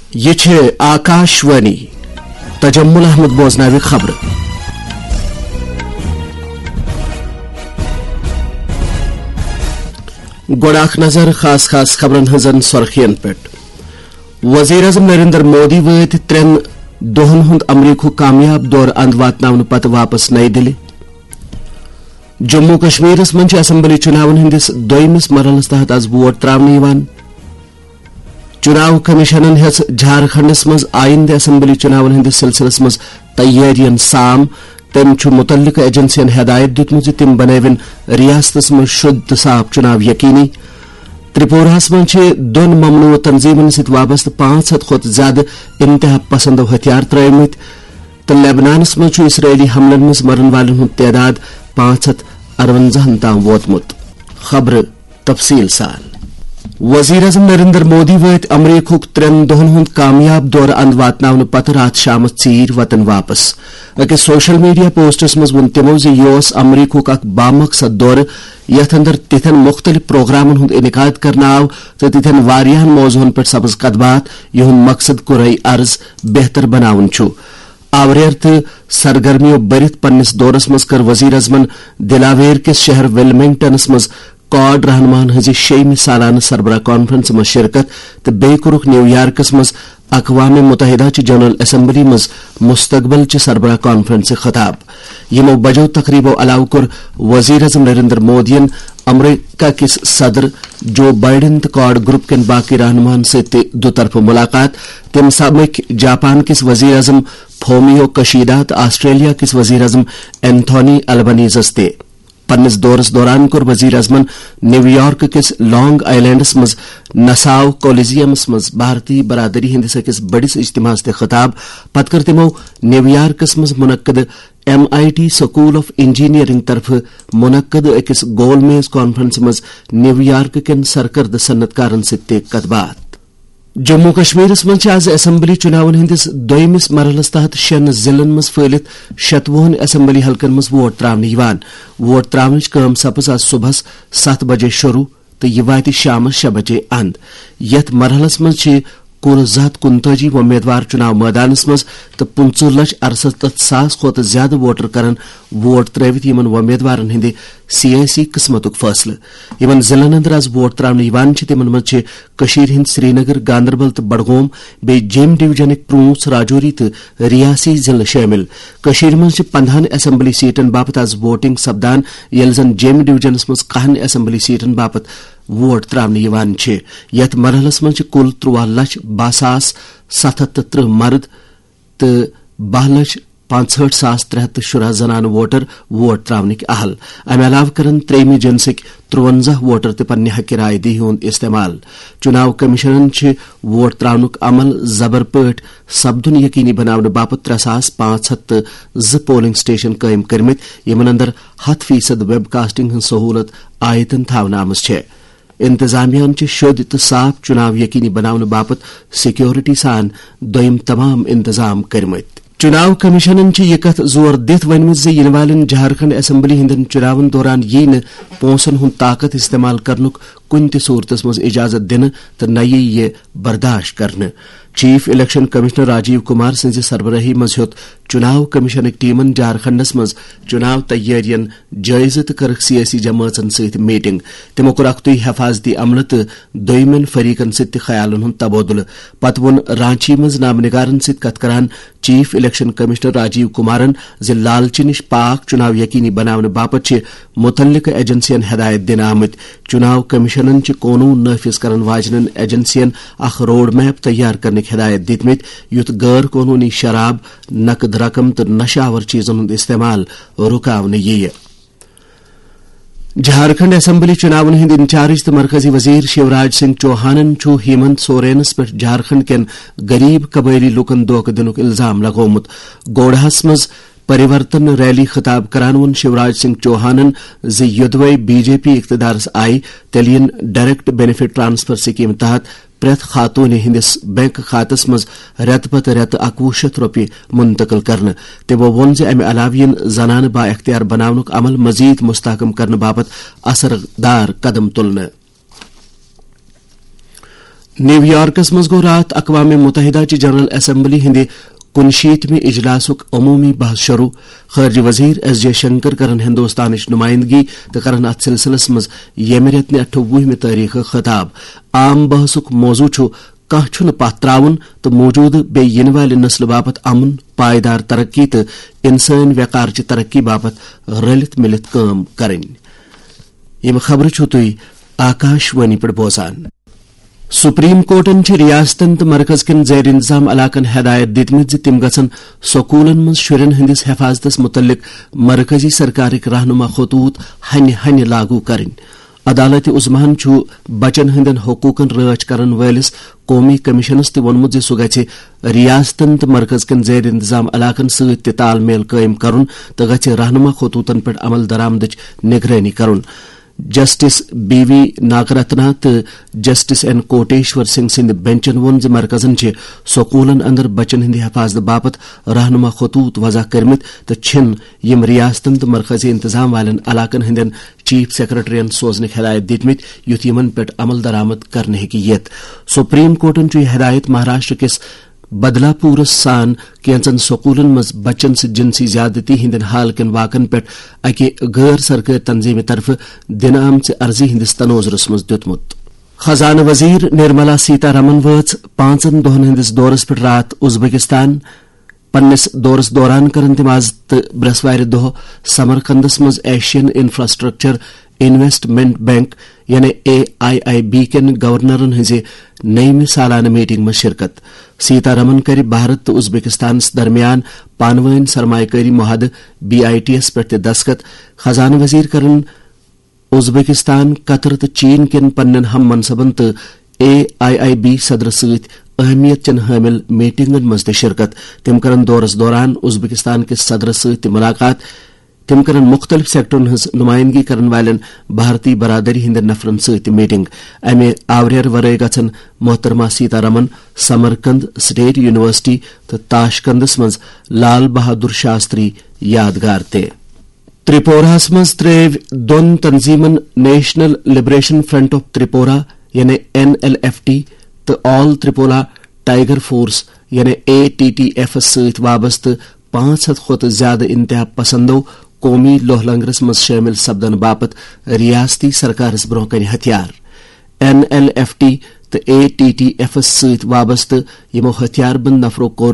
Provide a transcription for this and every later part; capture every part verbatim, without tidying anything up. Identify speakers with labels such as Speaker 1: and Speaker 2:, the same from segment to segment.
Speaker 1: ये छे आकाशवाणी तजम्मुल अहमद बोजनावी खबर गोड़ाख नजर खास खास खबरन हजन सुर्खियन पे वजीर अजम नरेंद्र मोदी वत त्रेन दोहन हुंद अमरीकु कामयाब दौर अंद वातनावन पत वापस नई दिल्ली जम्मू कश्मीर मं असम्बली चुनावन हंदिस दोयमिस मरहलस तहत आज वोट त्रावने यिवान चुनाव कमिशनन हेच झारखंडस मं आइंद असम्बली चुनावन हंदिस सिलसिलस मं तैयारियन साम तम मुतल्लिक एजेंसियन हदायत दितमुत तम बनविन रियासतस मं शुद्ध साफ चुनाव यकीनी त्रिपुरास मं दोन ममनू तंजीमन सत वाबस्त पांच हथ खोत ज्यादा इंतहा पसंद हथियार त्रयमित तो लेबनानस मं इसराइली हमलन मं मरन वालन हुंद तादाद पांच हथ अरवंजाहन ताम वोतमुत खबर तफसील सान वजीर अजम नरेंद्र मोदी वत अमरीकुक त्रेन दोहन हुंद कामयाब दौर अंद वातनावन पत रात शाम चीर वतन वापस अकिस सोशल मीडिया पोस्टस मज वोन तिमो ज यह अमरीकुक अक बामकसद दौर यथ अंदर तिथन मुख्तलिफ प्रोग्रामन हुंद इनकाद करना आव तो तिथन वारियाहन मौजून पे सब्ज कदबात यहुंद मकसद कुरई अर्ज बेहतर बनावन छु आवरेर तो सरगर्मियों बरित पन्निस दौरस मज कर वजीर अजमन दिलावेर किस शहर विलमिंगटनस मज कॉड रहनुमान हजी शेम सालाना सरबरा कॉन्फ्रेंस मज शिरकत तो बे कुरुख न्यूयॉर्कस मज अक़वाम मुत्तहिदा च जनरल असम्बली मज मुस्तकबल च सरबरा कॉन्फ्रेंस खताब यमो बजो तकरीबो अलाव कर वजीर अजम नरेंद्र मोदियन अमरीका किस सदर जो बाइडन कॉड ग्रुप के बाकी रहनुमान से दुतरफ मुलाकात तम सबक जापान किस वजीर अजम फोमियो कशीदा तो ऑस्ट्रेलिया किस वजीर अजम एंथोनी अल्बनीजस ते पन्निस दौरस दौरान कर वजीर अजमन न्यूयॉर्क किस लॉन्ग आइलैंडस मज नसाव कोलिजियमस मज भारतीय बरादरी हिंदिस किस बड़िस इज्तिमास ते खताब पत कर तिमो न्यूयॉर्कस मज मुनक्कद M I T school of engineering तरफ मुनक्कद अकिस गोल मेज कॉन्फ्रेंस मज न्यूयॉर्क केन सरकर्द सन्नतकारन से कदबात जम्मू कश्मीर मं आज असम्बली चुनावन हंदिस दोयमिस मरहलस तहत शेन जिलन मं फैलित शतवुहन असम्बली हलकन मं वोट त्रावने यिवान वोट त्रावनच काम सपज आज सुबह सत बजे शुरू तो यह वात शाम शे बजे अंद यथ मरहलस मं कुल जत कुनताजी उम्मीदवार चुनाव मैदानस मज तो पंचह लच अरसठ सास खोत ज्यादा वोटर करन वोट त्रवित यमन उम्मीदवारन हिंदे सियासी किस्मतुक फैसले यमन जिलन अंदर आज वोट त्रावने यिवान छ तिमन मज कशीर हिंद श्रीनगर गांदरबल तो बडगोम बे जेम डिवीजन प्रूंस राजौरी तो रियासी जिले शामिल कशीर मज पंद्रहन असम्बली सीटन बापत आज वोटिंग सपदान यल जन जेम डिवीजनस मज कहन असम्बली सीटन बापत वोट त्रावने यिवान छ यथ मरहलस मं कुल त्रुवह लच बाह सास सत हथ त्रिह मर्द तो बाह लच पांसठ सास त्रे हथ शुरह जनान वोटर वोट त्रावने अहल अमे अलाव करन त्रेमी जिनसिक त्रुवंजा वोटर ते पन्ने हक राय दी हुंद इस्तेमाल चुनाव कमिशनन छ वोट त्रावनुक अमल जबर पट सब्दुन यकीनी बनावने बापत त्रे सास पांच हथ ज पोलिंग स्टेशन कायम करमित यमन अंदर हथ फीसद वेबकास्टिंग हंद सहूलत आयतन थावन आमस छ इंतजामियान च शुद्ध तो साफ चुनाव यकीनी बनावने बापत सिक्योरिटी सान दोयम तमाम इंतजाम करमित चुनाव कमिशनन यह कथ जोर दित वनमित ज इन वालन झारखंड असम्बली हिंदन चुनावन दौरान यी न पोंसन हुंद ताकत इस्तेमाल करनुक कुन त सूरतस मज इजाजत दिन तो न ये बर्दाश्त करन chief election commissioner Rajiv Kumar Singh सरबराही मज हेत चुनाव कमिशन टीमन झारखंडस मज चुनाव तैयारियन जायज तो कर सियासी जमातन सत मीटिंग तमो कोर अख्तुई हिफाजती अमल तो दोयमन फरीकन सत ख्यालन हुंद तबादुल पत वोन रांची मज नामनिगारन सत कथ करान चीफ इलेक्शन कमिश्नर राजीव कुमारन ज लालची निश पाक चुनाव यकीनी बनावने बापत छ मुतल्लिक एजेंसियन हदायत दिन आमत चुनाव कमिशनन च कानून नाफिज करन वाजनन एजेंसियन अख रोड मैप तैयार करने हिदायत दितमित युत गैर कानूनी शराब नकद रकम तो नशावर चीजों हंद इस्तेमाल रुकावने यी झारखंड असम्बली चुनावन हिंद इंचार्ज तो मरकजी वजीर शिवराज सिंह चौहानन छु हेमंत सोरेनस पे झारखंड केन गरीब कबैली लुकन धोखा दिनुक इल्जाम लगोमुत गोढ़ास मज परिवर्तन रैली खिताब करान शिवराज सिंह चौहानन ज युदवै बीजेपी इख्तिदारस आई तेलियन डायरेक्ट बेनिफिट ट्रांसफर स्कीम तहत प्रेथ खातून हिंदिस बैंक खातस मज रेत पत रेत अकवु शत रोपये मुंतकिल करन तमो वोन ज अमे अलावियन जनान बा इख्तियार बनावनुक अमल मजीद मुस्तहकम करन बाबत असरदार कदम तुलन نیو یارکس مز گو رات اقوام متحدہ چہ جنرل اسمبلی ہندِ کنشیتمہ اجلاسک عمومی بحث شروع. خارجہ وزیر ایس جے شنکر کرن ہندوستانچ نمائندگی تو کرن ات سلسلس مز یمہ رتنہ اٹھوہمہ تاریخ خطاب. عام بحثک موضوع چھ کھانا چھن پتھ تراون تو موجود بے ین والہ نسل باپت امن، پائیدار ترقی تو انسان وقار چہ ترقی باپت رلت ملت کام کرن. یم خبر چھو تھی آکاش وانی پہ بوزان. سپریم کورٹن چھ ریاستن تو مرکز کن زیر انتظام علاقن ہدایت دتمت تم گھن سکولن مز شرین ہندس حفاظتس متعلق مرکزی سرکارک رہنما خطوط ہنہ ہنہ لاگو کرن. عدالت عظماہن چھ بچن ہندین حقوقن راچ کرن ولس قومی کمیشنس تہ وونمت زِ سہ گژھِ ریاستن تو مرکز کن زیر انتظام علاقن ست تہ تال میل قائم کرن تو گژھِ رہنما خطوطن پہ عمل درآمدچ نگرانی کرن. جسٹس بی وی ناگرتنا تو جسٹس این کوٹیشور سنگھ سند بینچن وون زِ مرکزن چھ سکولن اندر بچن ہند حفاظت باپت رہنما خطوط وضع کرمت تو چھن یم ریاستن تو مرکزی انتظام والن علاقن ہندین چیف سیکرٹرین سوزنک ہدایت دتمت یُتھ یمن پہ عمل درآمد کرنے ہیکہ یت. سپریم کورٹن چھ یہ ہدایت مہاراشٹر کس بدلا پورس سان کینچن سکولن مز بچن سے جنسی زیادتی ہندین حال کن واقعن پہ اکہ غیر سرکاری تنظیم طرف دن آمچ عرضی ہندس تنوظرس مز دتمت. خزانہ وزیر نرملا سیتا رمن وٲژ پانچن دہن ہندس دورس پہ رات ازبکستان. پنس دورس دوران کرن تم آز تو برسوار دہ سمرقندس مز ایشین انفراسٹرکچر انویسٹمنٹ بینک یعنی اے آئی آئی بی کن گورنرن ہز نئیمہ سالانہ میٹنگ میں شرکت. سیتا رمن کر بھارت تو ازبکستان درمیان پانوین سرمایہ کاری معاہدہ بی آئی ٹی ایس پہ دستخط. خزانہ وزیر کرن ازبکستان، قطر تو چین کن پنن ہم منصبن تو اے آئی آئی بی صدر ست اہمیت چن حامل میٹنگن مز تہ شرکت. تم کرن دورس دوران ازبکستان کس صدر ست ملاقات. تم کرن مختلف سیکٹرن ہز نمائندگی کرن والن بھارتی برادری ہند نفرن ست میٹنگ. امہ آوریر ورائے گھن محترمہ Sitharaman Samarkand state university تو تاشقندس مز لال بہادر شاستری یادگار تہ. تریپوراہس مز ترٛٲو دون تنظیمن National Liberation Front of Tripura یعنی این ایل ایف ٹی تو آل تریپورا ٹائیگر فورس یعنی اے ٹی ٹی ایف ست وابستہ پانچ ہتھ کھت زیادہ انتہا پسندو قومی لوہ لنگرس مز شامل سپدن باپت ریاستی سرکارس برہ کن ہتھیار. این ایل ایف ٹی تو اے ٹی ٹی ایف ست وابستہ یمو ہتھیار بند نفرو کور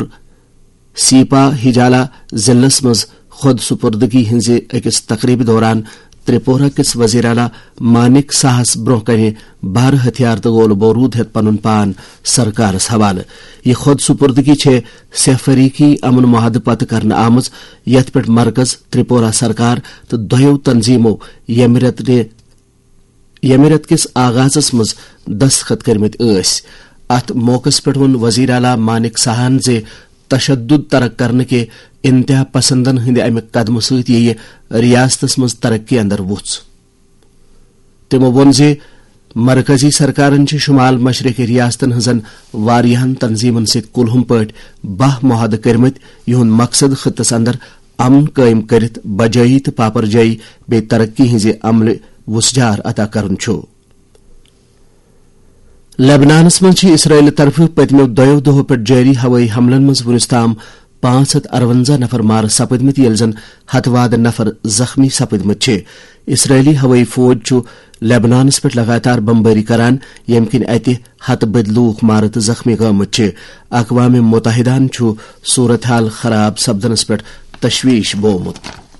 Speaker 1: سیپا ہجالا ضلعس مز خود سپردگی ہنز اکس تقریب دوران تریپورہ کس وزیر اعلیٰ مانک ساہس برہ کن بھر ہتھیار تو گول بورود ہت پن پان سرکارس حوالہ. یہ خود سپردگی چھ سہ فریقی امن معاہدہ پتہ کرنے آمز یت پہ مرکز، تریپورہ سرکار تو دۄیو تنظیمو یمہ رت یمہ رت کس آغازس مز دستخط کرمت ٲسۍ. ات موقع پہ ون وزیر اعلیٰ مانک ساہن زِ تشدد ترک کرنے کے انتہا پسندن ہند امہ قدم ست یہ ریاستس مز ترقی اندر وچ. تمو وون زِ مرکزی سرکارن چھ شمال مشرق ریاستن ہزن واریاہن تنظیمن ست کلہم پٲٹھۍ باہ معاہدہ کرمت یہند مقصد خطس اندر امن قائم کرت بجائی تو پاپرجائی بے ترقی ہز عمل وسجار عطا کرن چھُ. لبنانس مز اسرائیل طرف پتمو دۄیو دۄہو پہ جاری ہوٲئی حملن مز ونس تام پانچ ہتھ ارونزہ نفر مارٕ سپدمت یل زن ہتھ واد نفر زخمی سپدمت چھ. اسرائیلی ہوٲئی فوج چھ لبنانس پہ لگاتار بمباری کران یم کن اتہ ہتھ بد لوک مارٕ تو زخمی گامت چھ. اقوام متحدہ چھ صورتحال خراب سپدنس پہ تشویش بومت.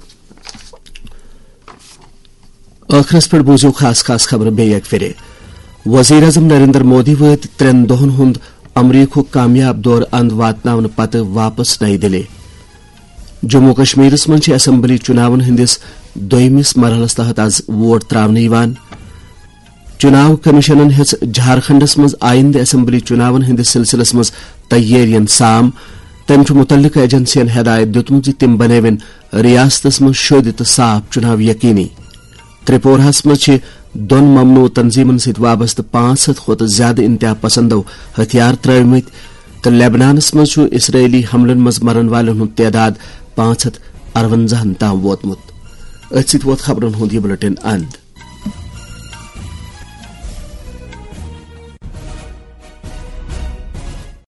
Speaker 1: ٲخرس پہ بوزو خاص خاص خبر بے یک پھر. وزیر اعظم نریندر مودی وٲتۍ ترٛٮ۪ن دۄہن ہُنٛد امریکہُک کامیاب دور اند واتناونہٕ پتہٕ واپس نئی دہلی. جموں کشمیرس مز اسمبلی چناون ہندس دویمس مرحلس تحت آز ووٹ تراونہٕ یوان. چناو کمیشنن ہیژ جھارکھنڈس مز آئندہ اسمبلی چناون ہندس سلسلس مز تیارین سام. تم متعلقہ ایجنسین ہدایت دتمت تم بنوین ریاستس مز شد تو صاف چناو یقینی. تریپوراہس مز دون ممنوع تنظیمن ست وابستہ پانچ ہتھ کھت زیادہ انتہا پسندو ہتھیار ترٲومٕتۍ تو لیبنانس مز اسرائیلی حملن مز مرن والن ہند تعداد پانچ ہتھ ارونزہن تام ووتمت. اتھ سۭتۍ ووت خبرن ہند یہ بلیٹن اند.